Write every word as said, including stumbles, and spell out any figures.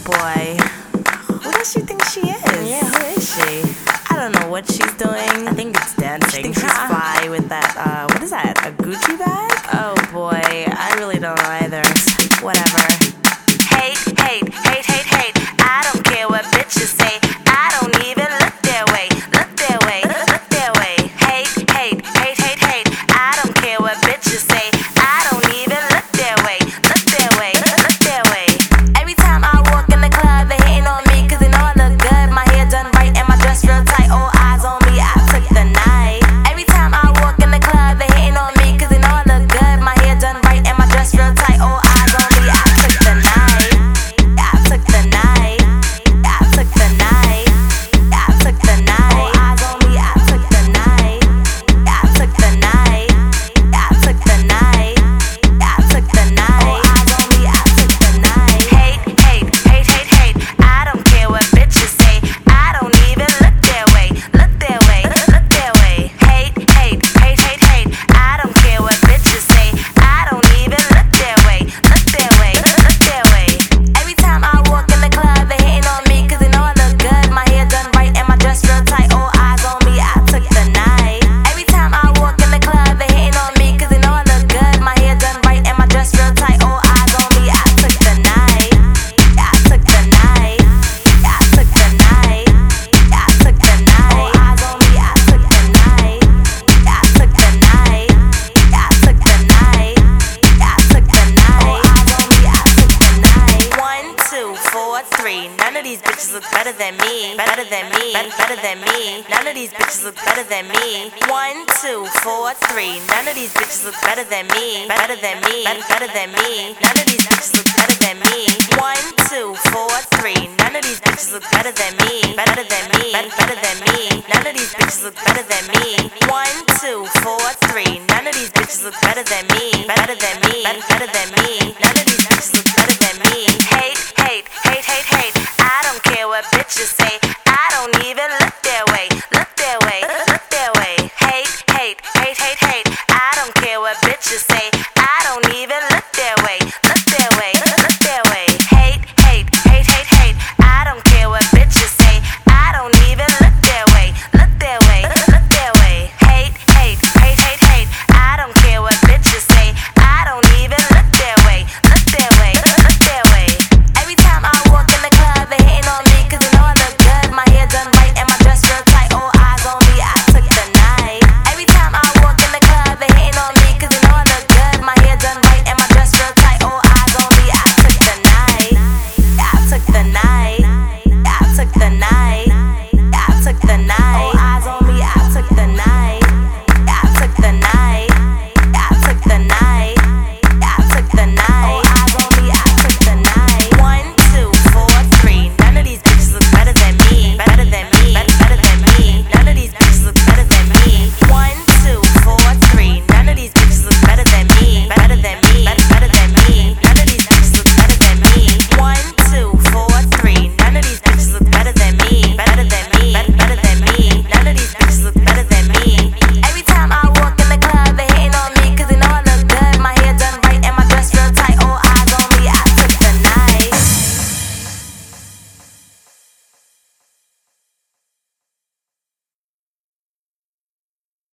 boy. Who does she think she is? Yeah, who is she? I don't know what she's doing. I think it's dancing. She thinks she's fly with that, uh, what is that, a Gucci bag? Oh boy, I really don't know either. Whatever. Hate, hate, hate, hate, hate. I don't care what bitches say. I don't even look their way. Look their way. Look, look their way. Hate, hate, hate, hate, hate. I don't care what bitches say. I don't even look their way. Look their way. Look, look their way. Every time I walk in the club, they hating on me 'cause they know I look good. My hair done right and my dress real tight. All eyes on me. I took the night. Every time I walk in the club, they hating on me 'cause they know I look good. My hair done right and my dress real tight. All eyes on me. I took the night. I took the night. I took the night. I took the night. All eyes on me. I took the night. I took the night. I took the night. I took the night. All eyes on me. I took the night. Hate, hate, hate, hate, hate. I don't care what bitches say. I don't even look their way. Look their way. Look, look their way. Hate, hate, hate, hate, hate. I don't care what bitches say. I don't even look their way. Look their way. Look, look their way. Every time I walk in the club, they hating on me 'cause they know I look good. My hair done right and my dress real tight. All eyes on me. I took the night. Every time I walk in the club, they hating on me 'cause they know I look good. My hair done right and my dress real tight. All eyes on me. I took the night. I took the night. I took the night. I took the night. All eyes on me. I took the night. I took the night. I took the night. I took the night. All eyes on me. I took the night. One, two, four, three. None of these bitches look better than me. Better than me. Better, better than me. None of these bitches look better than me. One, two, four, three. None of these bitches look better than me. Better than me. Better, better than me. None of these bitches look better than me. One, two, four, three. None of these bitches look better than me. Better than me. Better, better than me. None of these bitches look better than me. One, two, four, three. None of these bitches look better than me. Better than me. Better, better than me.